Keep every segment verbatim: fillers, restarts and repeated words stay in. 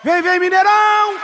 Vem, vem, Mineirão!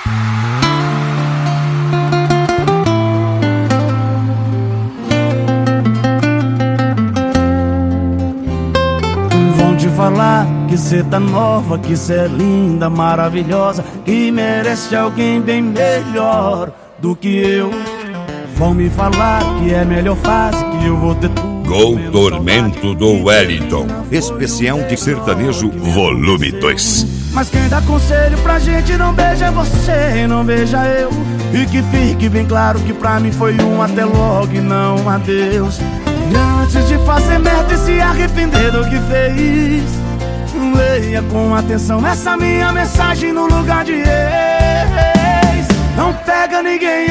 Vão te falar que cê tá nova, que cê é linda, maravilhosa, que merece alguém bem melhor do que eu. Vão me falar que é melhor fase, que eu vou ter tudo. Gol Tormento do Wellington, especial de sertanejo volume dois. Mas quem dá conselho pra gente não beija você, não beija eu. E que fique bem claro que pra mim foi um até logo e não um adeus. E antes de fazer merda e se arrepender do que fez, leia com atenção essa minha mensagem no lugar de ex. Não pega ninguém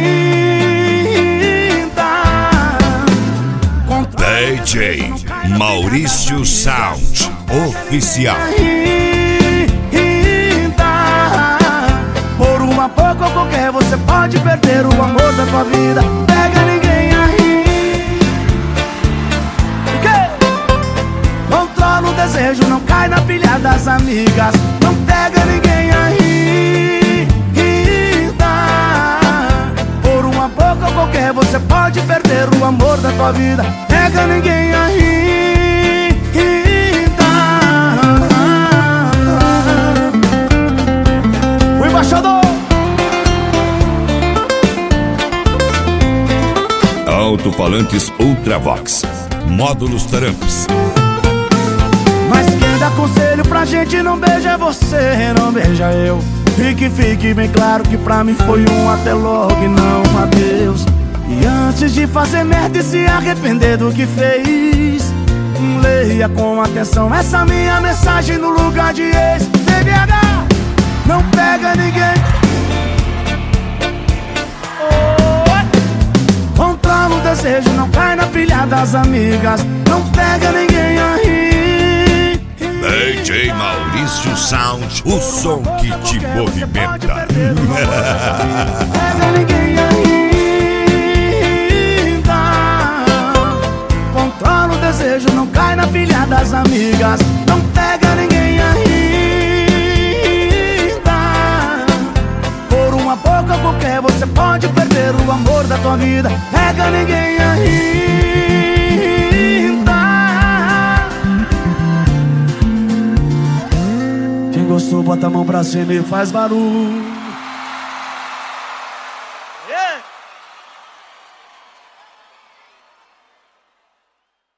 ainda. D J Maurício Sound Oficial. Por uma pouco ou qualquer você pode perder o amor da tua vida. Pega ninguém aí. Controla o desejo, não cai na pilha das amigas. Não pega ninguém aí. Por uma pouco ou qualquer você pode perder o amor da tua vida. Pega ninguém aí. O embaixador Alto-falantes Ultravox, módulos Tramps. Mas quem dá conselho pra gente não beija você, não beija eu. E que fique bem claro que pra mim foi um até logo e não um adeus. E antes de fazer merda e se arrepender do que fez, leia com atenção essa minha mensagem no lugar de ex. C B H, não pega ninguém. Controla o desejo, não cai na pilha das amigas. Não pega ninguém aí. D J Maurício Sound, o som que te movimenta. Pega ninguém ainda. Controla o desejo, não cai na pilha das amigas. Não pega ninguém ainda. Por uma boca qualquer você pode perder o amor da tua vida. Pega ninguém ainda. Quem gostou bota a mão pra cima e faz barulho.